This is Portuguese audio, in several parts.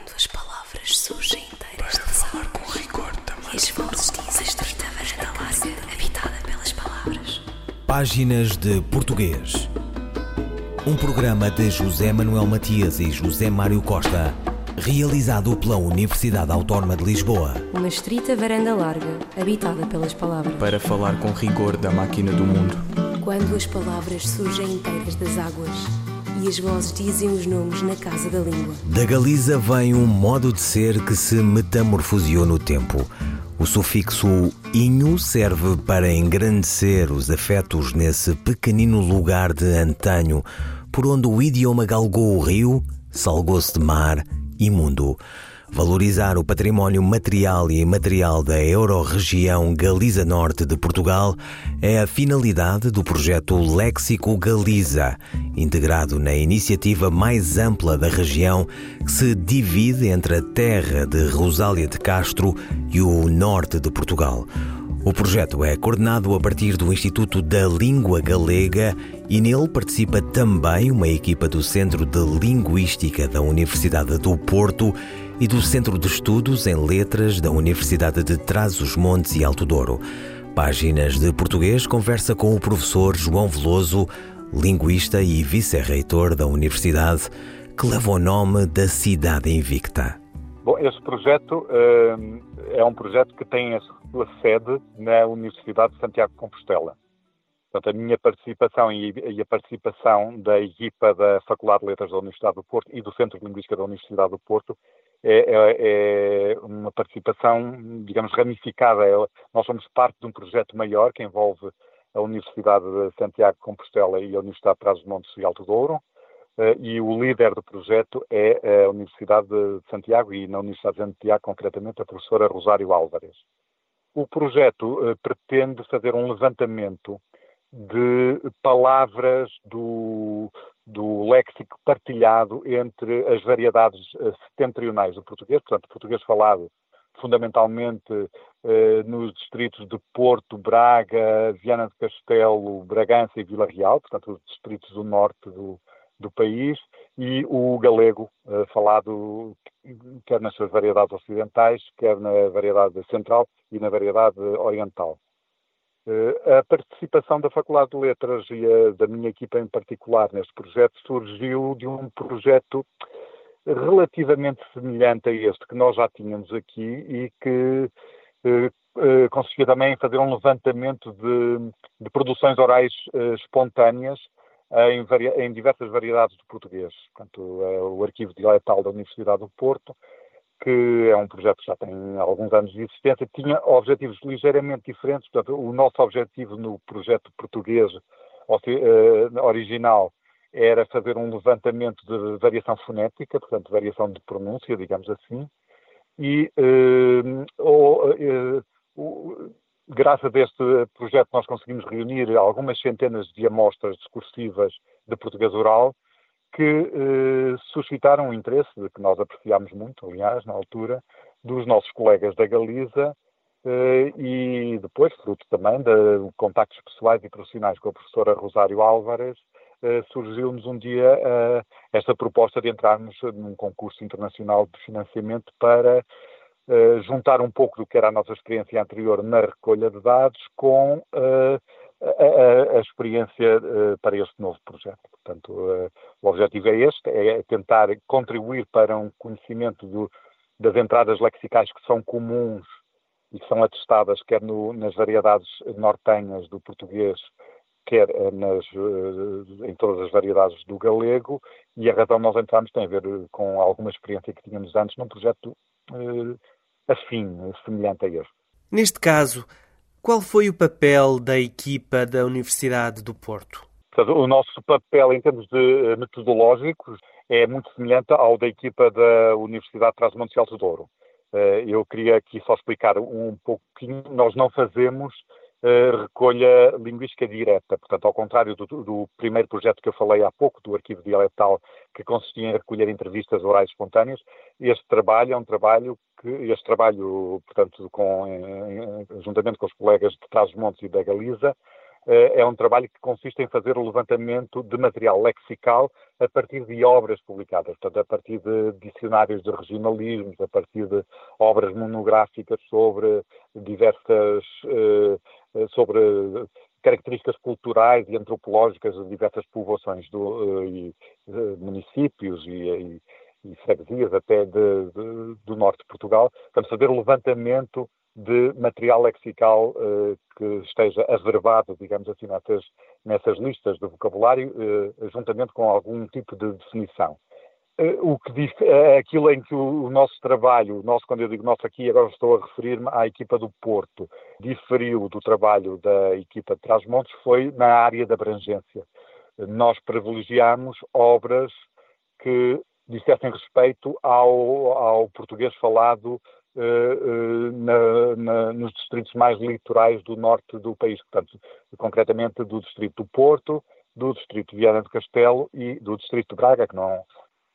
Quando as palavras surgem inteiras de falar com rigor também. E as vozes dizem estrita varanda larga, habitada pelas palavras. Páginas de Português. Um programa de José Manuel Matias e José Mário Costa, realizado pela Universidade Autónoma de Lisboa. Uma estrita varanda larga, habitada pelas palavras. Para falar com rigor da máquina do mundo. Quando as palavras surgem inteiras das águas e as vozes dizem os nomes na casa da língua. Da Galiza vem um modo de ser que se metamorfoseou no tempo. O sufixo inho serve para engrandecer os afetos nesse pequenino lugar de antanho, por onde o idioma galgou o rio, salgou-se de mar e mundo. Valorizar o património material e imaterial da Euro-região Galiza Norte de Portugal é a finalidade do projeto Léxico Galiza, integrado na iniciativa mais ampla da região, que se divide entre a terra de Rosália de Castro e o norte de Portugal. O projeto é coordenado a partir do Instituto da Língua Galega e nele participa também uma equipa do Centro de Linguística da Universidade do Porto e do Centro de Estudos em Letras da Universidade de Trás-os-Montes e Alto Douro. Páginas de Português conversa com o professor João Veloso, linguista e vice-reitor da Universidade, que leva o nome da Cidade Invicta. Bom, este projeto é um projeto que tem a sua sede na Universidade de Santiago de Compostela. Portanto, a minha participação e a participação da equipa da Faculdade de Letras da Universidade do Porto e do Centro de Linguística da Universidade do Porto é uma participação, digamos, ramificada. Nós somos parte de um projeto maior que envolve a Universidade de Santiago de Compostela e a Universidade de Trás-os-Montes e Alto Douro. E o líder do projeto é a Universidade de Santiago e na Universidade de Santiago, concretamente, a professora Rosário Álvares. O projeto pretende fazer um levantamento de palavras do léxico partilhado entre as variedades setentrionais do português, portanto, português falado fundamentalmente nos distritos de Porto, Braga, Viana do Castelo, Bragança e Vila Real, portanto, os distritos do norte do país, e o galego, falado quer nas suas variedades ocidentais, quer na variedade central e na variedade oriental. A participação da Faculdade de Letras e da minha equipa em particular neste projeto surgiu de um projeto relativamente semelhante a este que nós já tínhamos aqui e que consistia também em fazer um levantamento de produções orais espontâneas em diversas variedades do português. Portanto, o Arquivo Dialetal da Universidade do Porto, que é um projeto que já tem alguns anos de existência, tinha objetivos ligeiramente diferentes. Portanto, o nosso objetivo no projeto português original era fazer um levantamento de variação fonética, portanto, variação de pronúncia, digamos assim, e graças a este projeto nós conseguimos reunir algumas centenas de amostras discursivas de português oral que suscitaram o interesse, que nós apreciámos muito, aliás, na altura, dos nossos colegas da Galiza e depois, fruto também de contactos pessoais e profissionais com a professora Rosário Álvares, surgiu-nos um dia esta proposta de entrarmos num concurso internacional de financiamento para juntar um pouco do que era a nossa experiência anterior na recolha de dados com a experiência para este novo projeto. Portanto, o objetivo é este, é tentar contribuir para um conhecimento das entradas lexicais que são comuns e que são atestadas quer nas variedades nortenhas do português, quer em todas as variedades do galego, e a razão de nós entrarmos tem a ver com alguma experiência que tínhamos antes num projeto afim, semelhante a este. Neste caso, qual foi o papel da equipa da Universidade do Porto? Portanto, o nosso papel em termos de metodológicos é muito semelhante ao da equipa da Universidade de Trás-os-Montes e Alto Douro. Eu queria aqui só explicar um pouquinho. Nós não fazemos recolha linguística direta. Portanto, ao contrário do primeiro projeto que eu falei há pouco, do Arquivo Dialetal, que consistia em recolher entrevistas orais espontâneas, este trabalho é um trabalho portanto, juntamente com os colegas de Trás-os-Montes e da Galiza, é um trabalho que consiste em fazer o levantamento de material lexical a partir de obras publicadas, portanto, a partir de dicionários de regionalismos, a partir de obras monográficas sobre sobre características culturais e antropológicas de diversas povoações municípios e freguesias até do norte de Portugal. Portanto, fazer o levantamento de material lexical que esteja averbado, digamos assim, nessas listas de vocabulário, juntamente com algum tipo de definição. Aquilo em que o nosso trabalho, quando eu digo nosso aqui, agora estou a referir-me à equipa do Porto, diferiu do trabalho da equipa de Trás-os-Montes, foi na área da abrangência. Nós privilegiámos obras que dissessem respeito ao português falado nos distritos mais litorais do norte do país, portanto, concretamente do distrito do Porto, do distrito de Viana do Castelo e do distrito de Braga, que não...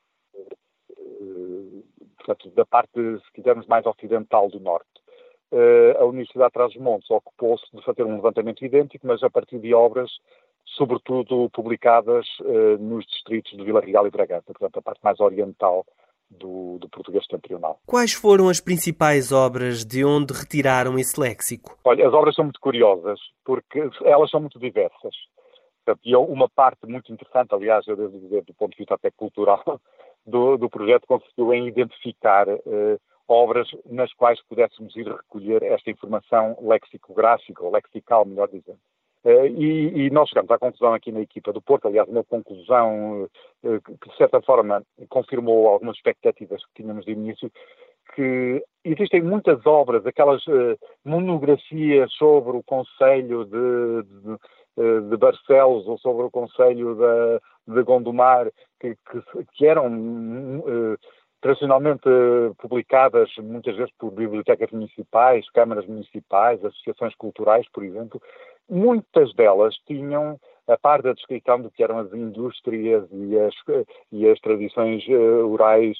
portanto, da parte, se quisermos, mais ocidental do norte. A Universidade de Trás-os-Montes ocupou-se de fazer um levantamento idêntico, mas a partir de obras, sobretudo publicadas nos distritos de Vila Real e Bragança, portanto, a parte mais oriental do português setentrional. Quais foram as principais obras de onde retiraram esse léxico? Olha, as obras são muito curiosas, porque elas são muito diversas. Portanto, e uma parte muito interessante, aliás, eu devo dizer, do ponto de vista até cultural, do projeto consistiu em identificar obras nas quais pudéssemos ir recolher esta informação lexicográfica, ou lexical, melhor dizendo. E nós chegamos à conclusão aqui na equipa do Porto, aliás, uma conclusão que, de certa forma, confirmou algumas expectativas que tínhamos de início, que existem muitas obras, aquelas monografias sobre o concelho de Barcelos ou sobre o concelho de Gondomar, que eram tradicionalmente publicadas muitas vezes por bibliotecas municipais, câmaras municipais, associações culturais, por exemplo. Muitas delas tinham, a par da descrição do que eram as indústrias e as tradições orais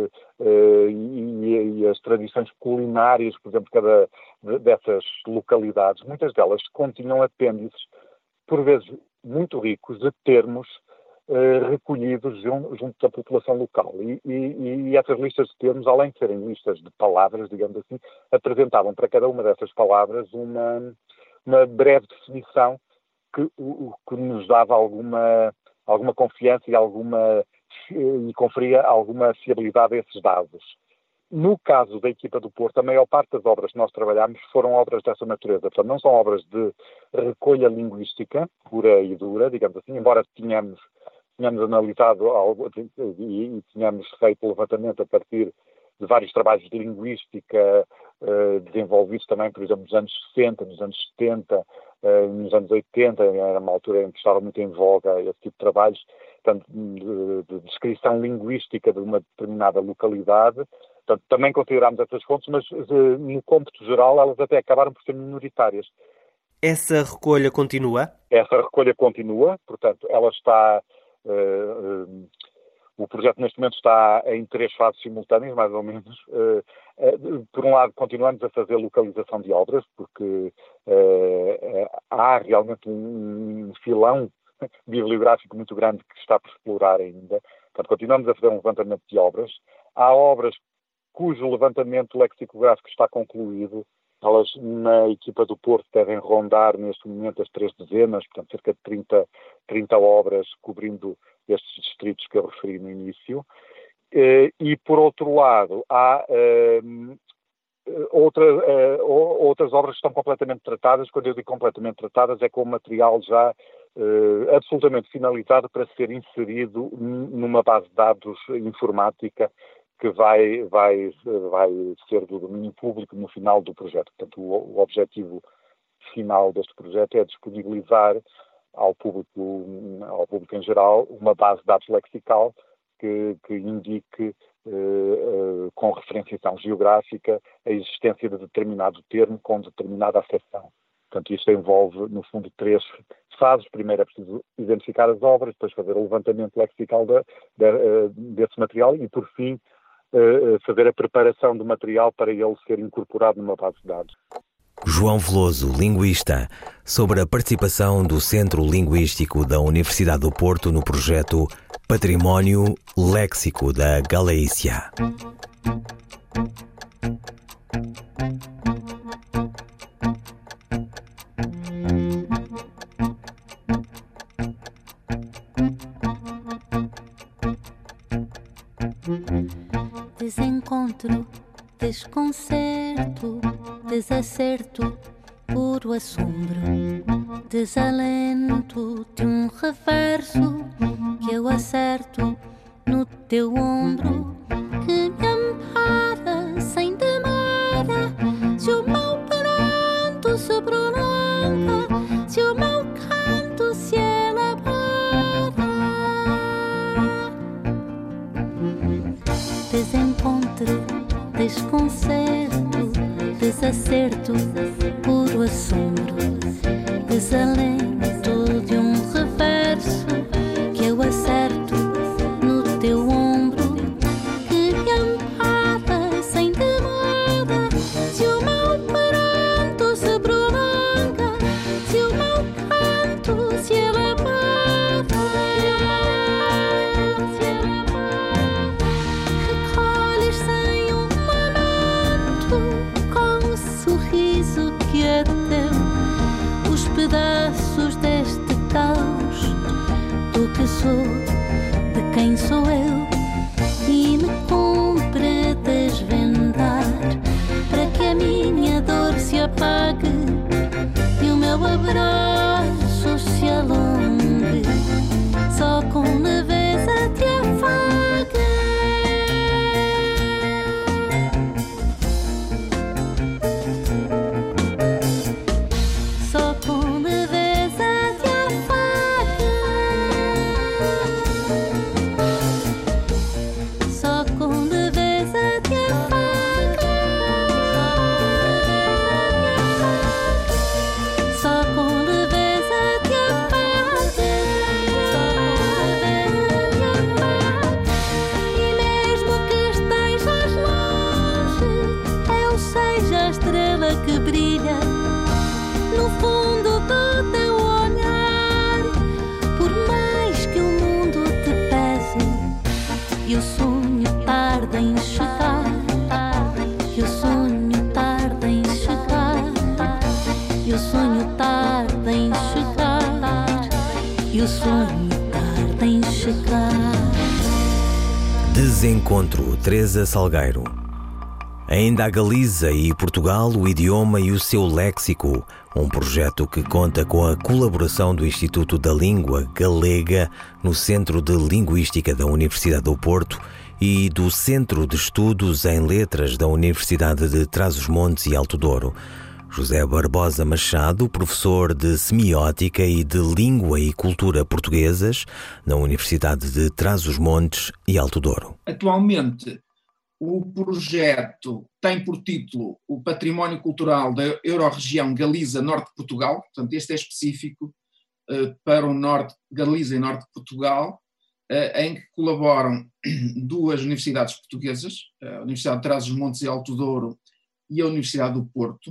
e as tradições culinárias, por exemplo, cada dessas localidades, muitas delas continham apêndices, por vezes muito ricos, de termos recolhidos junto da população local. E essas listas de termos, além de serem listas de palavras, digamos assim, apresentavam para cada uma dessas palavras uma breve definição que nos dava alguma confiança e conferia alguma fiabilidade a esses dados. No caso da equipa do Porto, a maior parte das obras que nós trabalhámos foram obras dessa natureza. Portanto, não são obras de recolha linguística pura e dura, digamos assim, embora tínhamos analisado algo e tínhamos feito o levantamento a partir de vários trabalhos de linguística desenvolvidos também, por exemplo, nos anos 60, nos anos 70, nos anos 80, era uma altura em que estava muito em voga esse tipo de trabalhos, portanto, de descrição linguística de uma determinada localidade. Portanto, também considerámos essas fontes, mas no cômputo geral elas até acabaram por ser minoritárias. Essa recolha continua? Essa recolha continua, portanto, ela está... o projeto neste momento está em 3 fases simultâneas, mais ou menos. Por um lado, continuamos a fazer localização de obras, porque há realmente um filão bibliográfico muito grande que está por explorar ainda. Portanto, continuamos a fazer um levantamento de obras. Há obras cujo levantamento lexicográfico está concluído. Elas, na equipa do Porto, devem rondar neste momento as 3 dezenas, portanto, cerca de 30 obras cobrindo estes distritos que eu referi no início. E, por outro lado, há outras obras que estão completamente tratadas. Quando eu digo completamente tratadas, é com o material já absolutamente finalizado para ser inserido numa base de dados informática que vai ser do domínio público no final do projeto. Portanto, o objetivo final deste projeto é disponibilizar ao público em geral uma base de dados lexical que indique com referenciação geográfica a existência de determinado termo com determinada acessão. Portanto, isto envolve, no fundo, 3 fases. Primeiro é preciso identificar as obras, depois fazer o levantamento lexical desse material e, por fim, fazer a preparação do material para ele ser incorporado numa base de dados. João Veloso, linguista, sobre a participação do Centro Linguístico da Universidade do Porto no projeto Património Léxico da Galícia. Desencontro, desconcerto, desacerto, puro assombro, desalento de um reverso que eu acerto no teu ombro, que me ampara sem demora. Se o meu pranto se prolonga, se o meu canto se elabora, desencontro, desconcerto, desacerto, puro assombro, desalento de um reverso que eu acerto no teu ombro, que me ampara sem demora. Se o meu pranto se prolonga, se o meu canto se elabora, recolhes sem um momento, com o sorriso que é teu, os pedaços deste caos, do que sou, de quem sou eu, e me cumpre desvendar, para que a minha dor se apague e o meu abraço se alongue, só com leveza te afague. Só com leveza te afague. Só com leveza te afague. Só com leveza te afague. Só com leveza te afague. E mesmo que estejas longe, eu seja a estrela que brilha no fundo do teu olhar, por mais que o mundo te pese e o sonho tarda em chegar, e o sonho tarda em chegar, e o sonho tarda em chegar, e o sonho tarda em chegar. Desencontro, Teresa Salgueiro. Ainda a Galiza e Portugal, o idioma e o seu léxico, um projeto que conta com a colaboração do Instituto da Língua Galega no Centro de Linguística da Universidade do Porto e do Centro de Estudos em Letras da Universidade de Trás-os-Montes e Alto Douro. José Barbosa Machado, professor de Semiótica e de Língua e Cultura Portuguesas na Universidade de Trás-os-Montes e Alto Douro. Atualmente, o projeto tem por título o Património Cultural da Eurorregião Galiza Norte de Portugal, portanto este é específico para o Norte, Galiza e Norte de Portugal, em que colaboram duas universidades portuguesas, a Universidade de Trás-os-Montes e Alto Douro e a Universidade do Porto.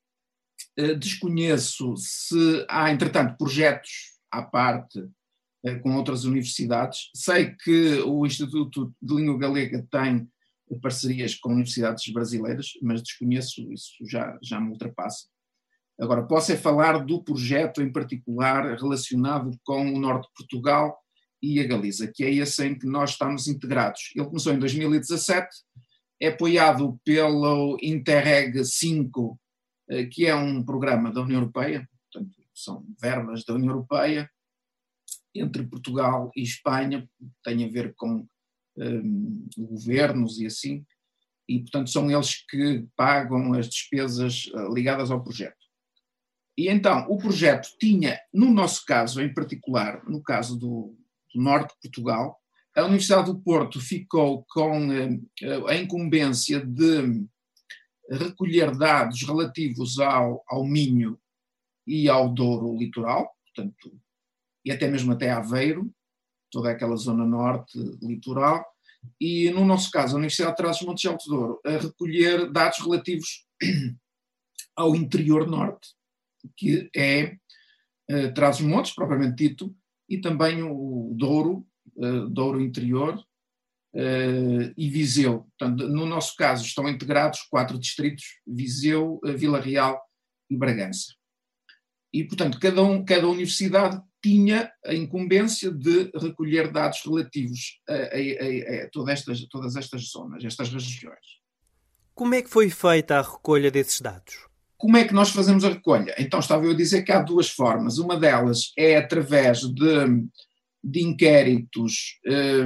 Desconheço se há, entretanto, projetos à parte com outras universidades. Sei que o Instituto de Língua Galega tem parcerias com universidades brasileiras, mas desconheço, isso já me ultrapassa. Agora, posso é falar do projeto em particular relacionado com o Norte de Portugal e a Galiza, que é esse em que nós estamos integrados. Ele começou em 2017, é apoiado pelo Interreg 5, que é um programa da União Europeia, portanto são verbas da União Europeia, entre Portugal e Espanha, tem a ver com governos e assim, e portanto são eles que pagam as despesas ligadas ao projeto. E então o projeto tinha, no nosso caso em particular, no caso do Norte de Portugal, a Universidade do Porto ficou com a incumbência de recolher dados relativos ao Minho e ao Douro litoral, portanto, e até mesmo até Aveiro, toda aquela zona norte litoral, e no nosso caso a Universidade de Trás-os-Montes e Alto Douro a recolher dados relativos ao interior norte, que é Trás-os-Montes, propriamente dito, e também o Douro, Douro interior, e Viseu. Portanto, no nosso caso estão integrados 4 distritos: Viseu, Vila Real e Bragança. E, portanto, cada universidade tinha a incumbência de recolher dados relativos a todas estas zonas, estas regiões. Como é que foi feita a recolha desses dados? Como é que nós fazemos a recolha? Então, estava eu a dizer que há 2 formas. Uma delas é através de inquéritos,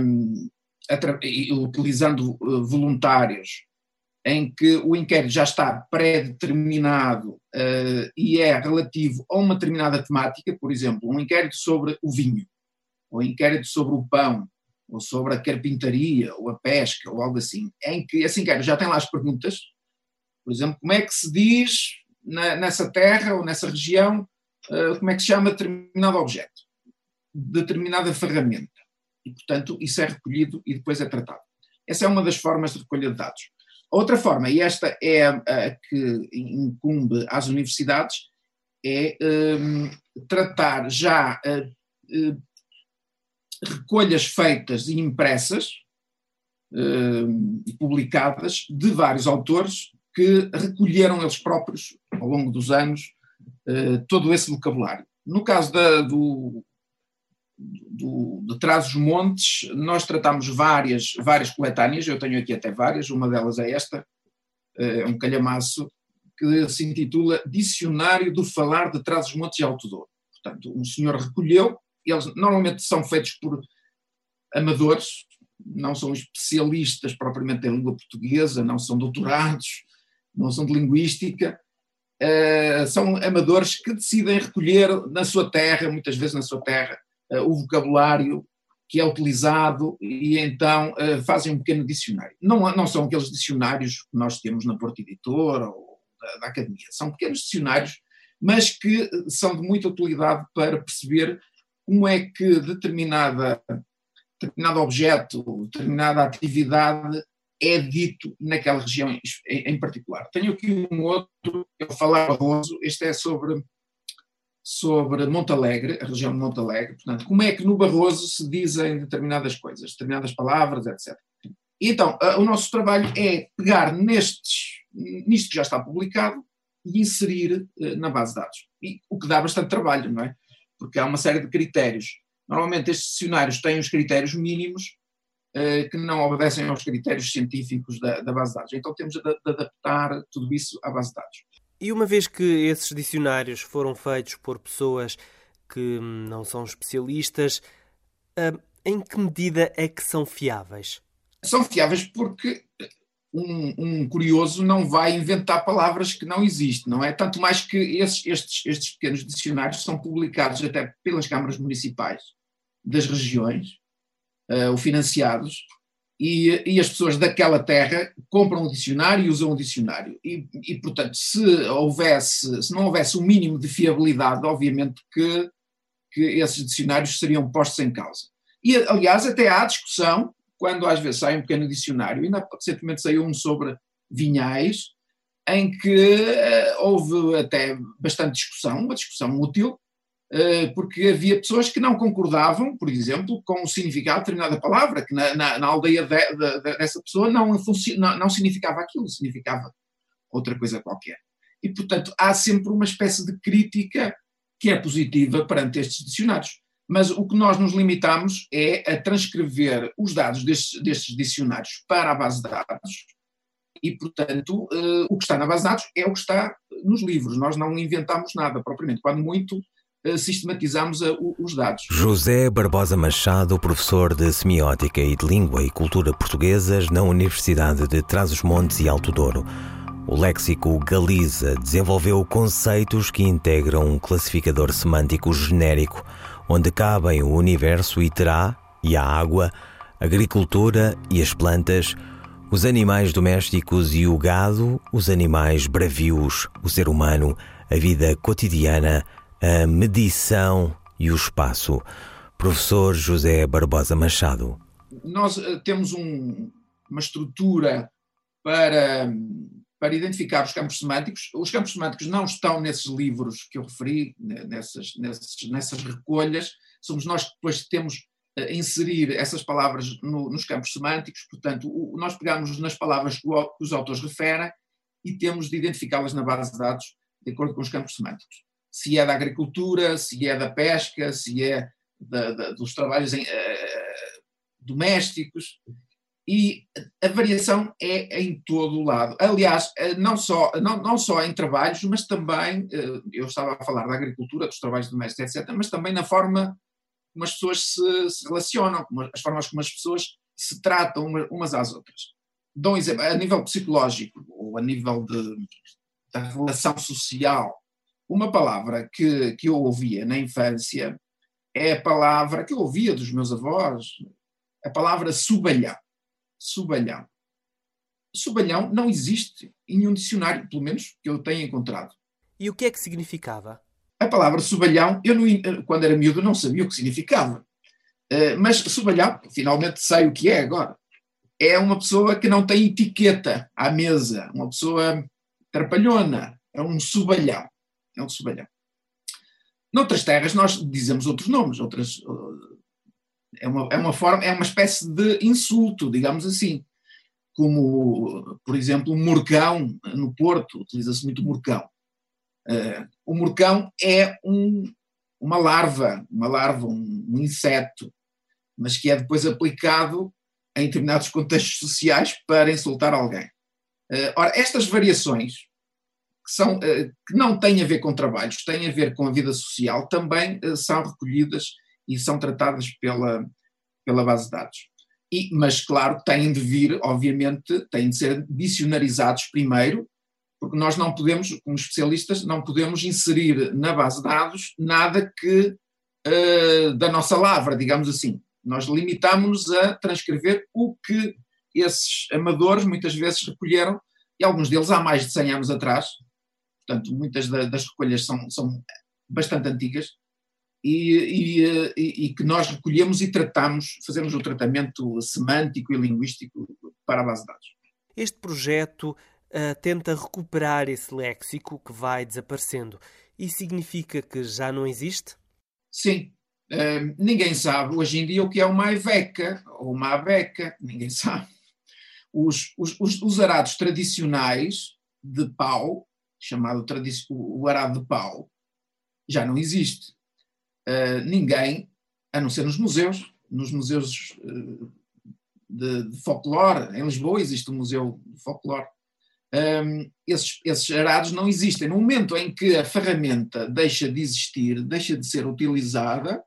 utilizando voluntários, em que o inquérito já está pré-determinado e é relativo a uma determinada temática. Por exemplo, um inquérito sobre o vinho, ou um inquérito sobre o pão, ou sobre a carpintaria, ou a pesca, ou algo assim, em que esse inquérito já tem lá as perguntas. Por exemplo, como é que se diz nessa terra ou nessa região, como é que se chama determinado objeto, determinada ferramenta. E, portanto, isso é recolhido e depois é tratado. Essa é uma das formas de recolha de dados. A outra forma, e esta é a que incumbe às universidades, é tratar já recolhas feitas e impressas e publicadas de vários autores que recolheram eles próprios, ao longo dos anos, todo esse vocabulário. No caso de Trás-os-Montes, nós tratamos várias coletâneas. Eu tenho aqui até várias. Uma delas é esta, um calhamaço, que se intitula Dicionário do Falar de Trás-os-Montes e Alto Douro. Portanto, um senhor recolheu. Eles normalmente são feitos por amadores, não são especialistas propriamente em língua portuguesa, não são doutorados, não são de linguística, são amadores que decidem recolher na sua terra, muitas vezes na sua terra, o vocabulário que é utilizado, e então fazem um pequeno dicionário. Não são aqueles dicionários que nós temos na Porta Editora ou da Academia, são pequenos dicionários, mas que são de muita utilidade para perceber como é que determinado objeto, determinada atividade é dito naquela região em particular. Tenho aqui um outro, eu falar Barroso. Este é sobre Montalegre, a região de Montalegre. Portanto, como é que no Barroso se dizem determinadas coisas, determinadas palavras, etc. Então, o nosso trabalho é pegar nisto que já está publicado e inserir na base de dados. E o que dá bastante trabalho, não é? Porque há uma série de critérios. Normalmente estes dicionários têm os critérios mínimos que não obedecem aos critérios científicos da base de dados. Então temos de adaptar tudo isso à base de dados. E uma vez que esses dicionários foram feitos por pessoas que não são especialistas, em que medida é que são fiáveis? São fiáveis porque um curioso não vai inventar palavras que não existem, não é? Tanto mais que estes pequenos dicionários são publicados até pelas câmaras municipais das regiões, ou financiados, e as pessoas daquela terra compram o dicionário e usam o dicionário. E portanto, se não houvesse um mínimo de fiabilidade, obviamente que esses dicionários seriam postos em causa. E, aliás, até há discussão, quando às vezes sai um pequeno dicionário, ainda recentemente saiu um sobre vinhais, em que houve até bastante discussão, uma discussão útil, porque havia pessoas que não concordavam, por exemplo, com o significado de determinada palavra, que na aldeia dessa pessoa não significava aquilo, significava outra coisa qualquer. E, portanto, há sempre uma espécie de crítica que é positiva perante estes dicionários. Mas o que nós nos limitamos é a transcrever os dados destes dicionários para a base de dados e, portanto, o que está na base de dados é o que está nos livros. Nós não inventamos nada propriamente, quando muito sistematizamos os dados. José Barbosa Machado, professor de Semiótica e de Língua e Cultura Portuguesas na Universidade de Trás-os-Montes e Alto Douro. O léxico Galiza desenvolveu conceitos que integram um classificador semântico genérico, onde cabem o universo e terá, e a água, a agricultura e as plantas, os animais domésticos e o gado, os animais bravios, o ser humano, a vida cotidiana, a medição e o espaço. Professor José Barbosa Machado. Nós temos uma estrutura para para identificar os campos semânticos. Os campos semânticos não estão nesses livros que eu referi, nessas recolhas. Somos nós que depois temos a inserir essas palavras nos campos semânticos. Portanto, nós pegamos nas palavras que os autores referem e temos de identificá-las na base de dados de acordo com os campos semânticos. Se é da agricultura, se é da pesca, se é dos trabalhos domésticos, e a variação é em todo o lado. Aliás, não só em trabalhos, mas também, eu estava a falar da agricultura, dos trabalhos domésticos, etc., mas também na forma como as pessoas se relacionam, as formas como as pessoas se tratam umas às outras. Dou um exemplo, a nível psicológico, ou a nível da relação social, uma palavra que eu ouvia na infância é a palavra que eu ouvia dos meus avós, a palavra subalhão. Subalhão. Subalhão não existe em nenhum dicionário, pelo menos que eu tenha encontrado. E o que é que significava? A palavra subalhão, quando era miúdo não sabia o que significava. Mas subalhão, finalmente sei o que é agora. É uma pessoa que não tem etiqueta à mesa, uma pessoa trapalhona, é um subalhão. É um subalhão. Noutras terras nós dizemos outros nomes, é uma espécie de insulto, digamos assim, como, por exemplo, o murcão, no Porto, utiliza-se muito o murcão. O murcão é uma larva, um inseto, mas que é depois aplicado em determinados contextos sociais para insultar alguém. Ora, estas variações, que não têm a ver com trabalhos, têm a ver com a vida social, também são recolhidas e são tratadas pela base de dados. Mas, claro, têm de vir, obviamente, têm de ser dicionarizados primeiro, porque nós não podemos, como especialistas, não podemos inserir na base de dados nada que da nossa lavra, digamos assim. Nós limitamos-nos a transcrever o que esses amadores muitas vezes recolheram, e alguns deles há mais de 100 anos atrás. Portanto, muitas das recolhas são bastante antigas, e que nós recolhemos e fazemos o tratamento semântico e linguístico para a base de dados. Este projeto tenta recuperar esse léxico que vai desaparecendo. Isso significa que já não existe? Sim. Ninguém sabe hoje em dia o que é uma aveca ou uma abeca. Ninguém sabe. Os arados tradicionais de pau, chamado o arado de pau, já não existe. Ninguém, a não ser nos museus de folclore. Em Lisboa existe um museu de folclore. Esses arados não existem. No momento em que a ferramenta deixa de existir, deixa de ser utilizada,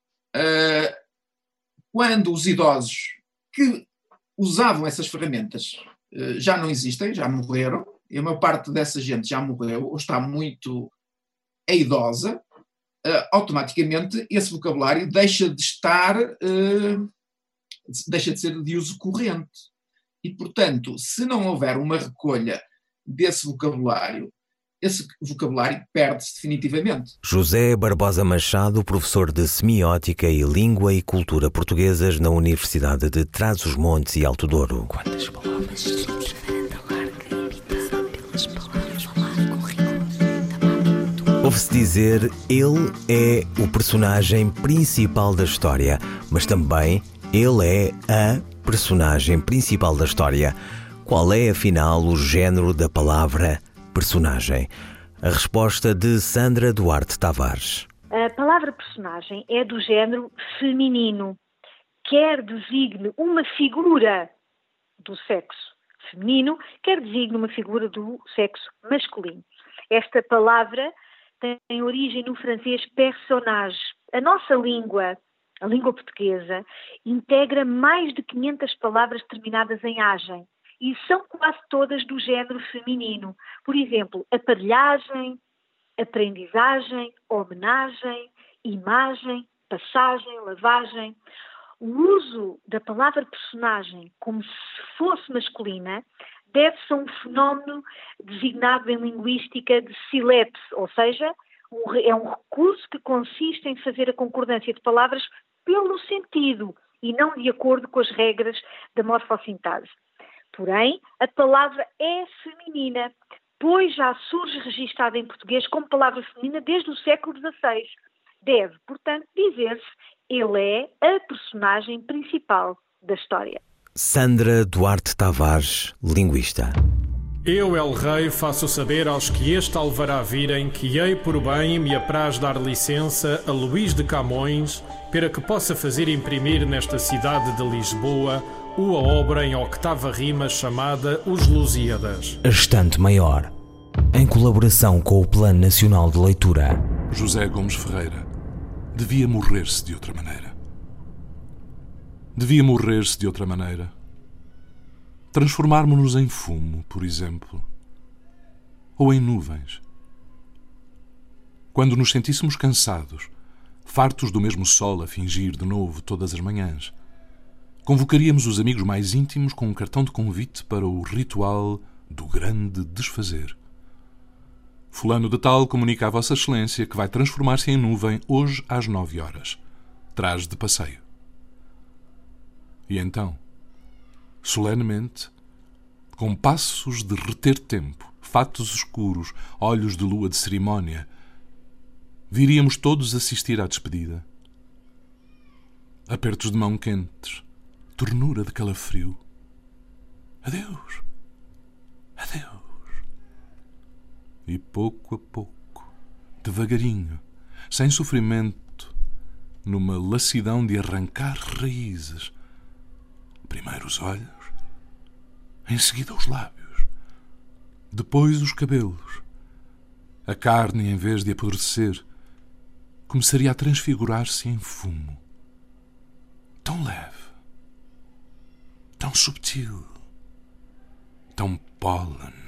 quando os idosos que usavam essas ferramentas já não existem, já morreram, e a maior parte dessa gente já morreu ou está muito idosa, automaticamente esse vocabulário deixa de ser de uso corrente. E, portanto, se não houver uma recolha desse vocabulário, esse vocabulário perde-se definitivamente. José Barbosa Machado, professor de Semiótica e Língua e Cultura Portuguesas na Universidade de Trás-os-Montes e Alto Douro. Quantas palavras estamos a ventalar que imitação pelas palavras falar com rigor. Ouve-se dizer, ele é o personagem principal da história, mas também ele é a personagem principal da história. Qual é, afinal, o género da palavra personagem? A resposta de Sandra Duarte Tavares. A palavra personagem é do género feminino, quer designe uma figura do sexo feminino, quer designe uma figura do sexo masculino. Esta palavra tem origem no francês personnage. A nossa língua, a língua portuguesa, integra mais de 500 palavras terminadas em agem, e são quase todas do género feminino. Por exemplo, aparelhagem, aprendizagem, homenagem, imagem, passagem, lavagem. O uso da palavra personagem como se fosse masculina deve-se a um fenómeno designado em linguística de silepse, ou seja, é um recurso que consiste em fazer a concordância de palavras pelo sentido e não de acordo com as regras da morfossintase. Porém, a palavra é feminina, pois já surge registada em português como palavra feminina desde o século XVI. Deve, portanto, dizer-se, ele é a personagem principal da história. Sandra Duarte Tavares, linguista. Eu, El Rei, faço saber aos que este alvará virem que hei por bem me apraz dar licença a Luís de Camões para que possa fazer imprimir nesta cidade de Lisboa a obra em octava rima chamada Os Lusíadas. A Estante Maior, em colaboração com o Plano Nacional de Leitura. José Gomes Ferreira devia morrer-se de outra maneira. Devia morrer-se de outra maneira. Transformarmos-nos em fumo, por exemplo, ou em nuvens. Quando nos sentíssemos cansados, fartos do mesmo sol a fingir de novo todas as manhãs, convocaríamos os amigos mais íntimos com um cartão de convite para o ritual do grande desfazer. Fulano de tal comunica a Vossa Excelência que vai transformar-se em nuvem hoje às 9 horas. Traz de passeio. E então, solenemente, com passos de reter tempo, fatos escuros, olhos de lua de cerimónia, viríamos todos assistir à despedida. Apertos de mão quentes, ternura de calafrio. Adeus, adeus. E pouco a pouco, devagarinho, sem sofrimento, numa lassidão de arrancar raízes, primeiro os olhos, em seguida os lábios, depois os cabelos. A carne, em vez de apodrecer, começaria a transfigurar-se em fumo. Tão leve, tão subtil, tão pólen.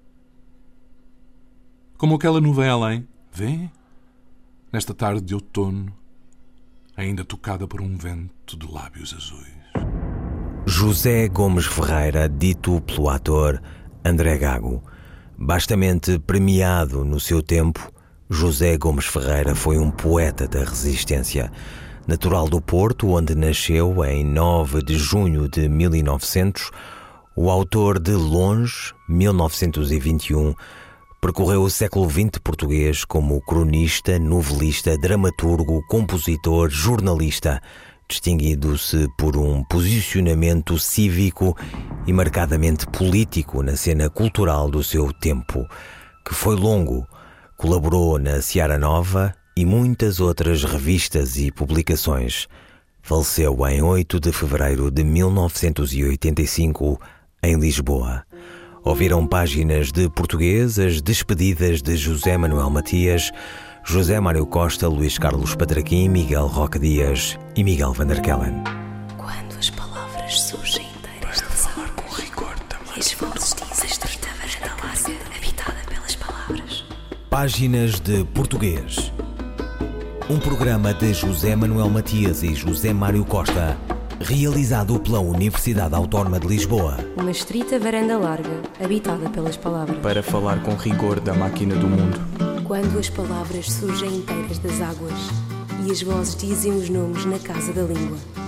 Como aquela nuvem além, vê, nesta tarde de outono, ainda tocada por um vento de lábios azuis. José Gomes Ferreira, dito pelo ator André Gago. Bastamente premiado no seu tempo, José Gomes Ferreira foi um poeta da resistência. Natural do Porto, onde nasceu em 9 de junho de 1900, o autor de Longe, 1921, percorreu o século XX português como cronista, novelista, dramaturgo, compositor, jornalista, distinguindo-se por um posicionamento cívico e marcadamente político na cena cultural do seu tempo, que foi longo. Colaborou na Seara Nova e muitas outras revistas e publicações. Faleceu em 8 de fevereiro de 1985, em Lisboa. Ouviram páginas de português as despedidas de José Manuel Matias, José Mário Costa, Luís Carlos Patraquim, Miguel Roque Dias e Miguel van der Kellen. Quando as palavras surgem inteiras de falar com rigor também. E as vozes dizem escrita varanda larga, habitada pelas palavras. Páginas de Português. Um programa de José Manuel Matias e José Mário Costa, realizado pela Universidade Autónoma de Lisboa. Uma estrita varanda larga, habitada pelas palavras. Para falar com rigor da máquina do mundo. Quando as palavras surgem inteiras das águas e as vozes dizem os nomes na casa da língua.